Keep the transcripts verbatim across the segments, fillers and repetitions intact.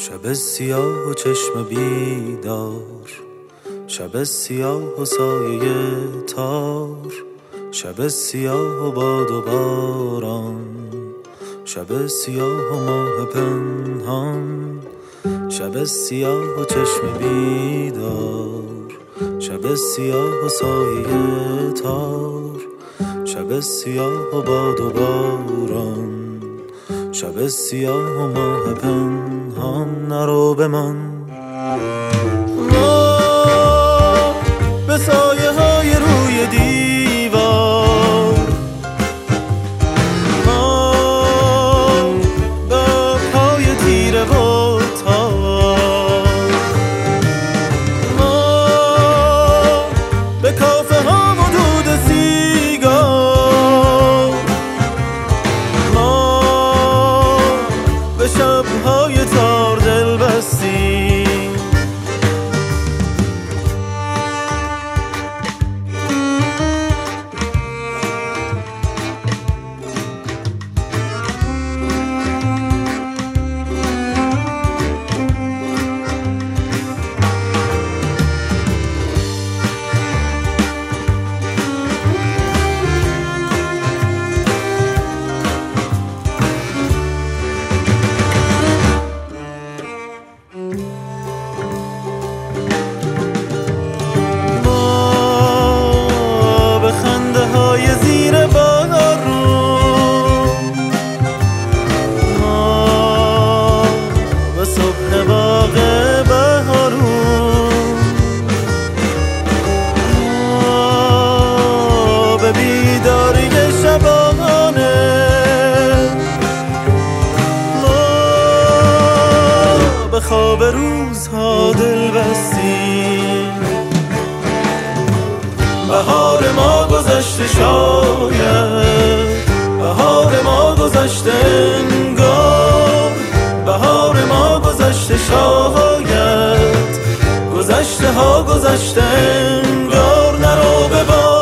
شب سیاه و چشم بیدار، شب سیاه و سایه تار، شب سیاه و باد و باران، شب سیاه و ماه پنهان، شب سیاه و چشم بیدار، شب سیاه و سایه تار، شب سیاه و باد و باران، شب سیاه و ماه پنهان. نرو بمان ما به سایه های روی دیوار، ما به پای تیره و تار، ما به کافه ها و دود سیگار، ما به شب‌های تار دل بستیم. به خواب روزها دل بستیم. بهار ما گذشته شاید، بهار ما گذشته انگار، بهار ما گذشته شاید، گذشته ها گذشته انگار. نرو ببار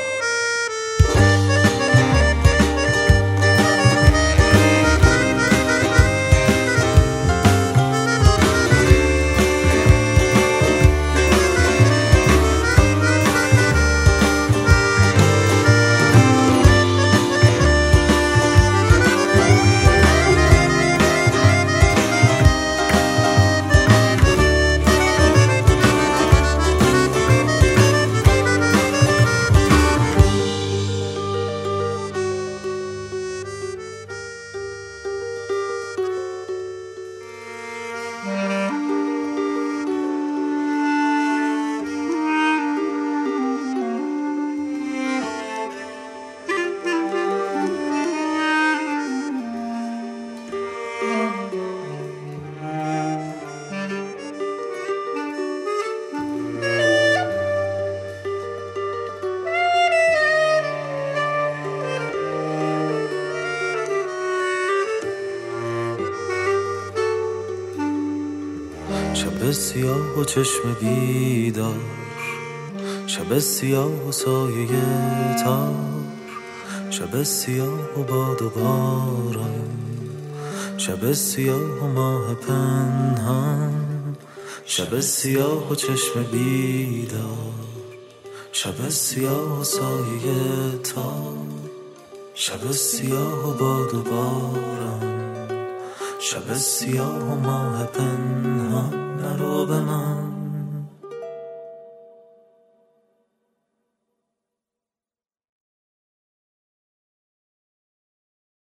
شب سیاه و چشم بیدار، شب سیاه و سایه تار، شب سیاه و باد و باران، شب سیاه و ماه پنهان، شب سیاه و چشم بیدار، شب سیاه و سایه تار، شب سیاه و باد و باران، شب سیاه و ماه پنهان. نرو به من